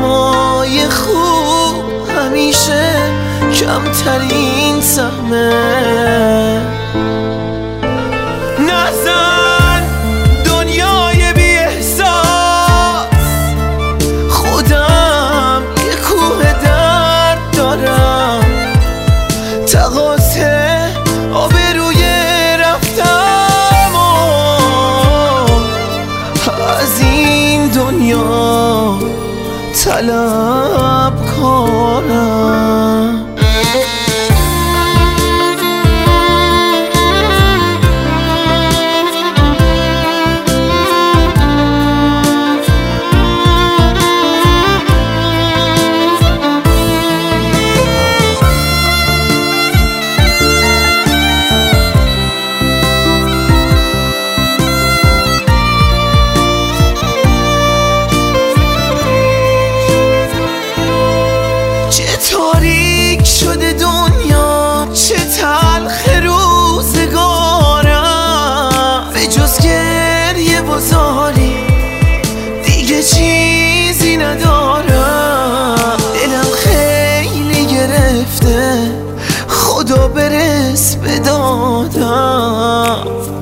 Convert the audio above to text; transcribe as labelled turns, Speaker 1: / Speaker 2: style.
Speaker 1: دنیای خوب همیشه کمترین سهمه. نزن دنیای بی احساس، خودم یه کوه درد دارم، تقاطع آبروی رفتم و از این دنیا طلب کنم. تاریک شده دنیا، چه تلخ روزگارم، به جز گریه و زاری دیگه چیزی ندارم. دلم خیلی گرفته، خدا برس به دادم.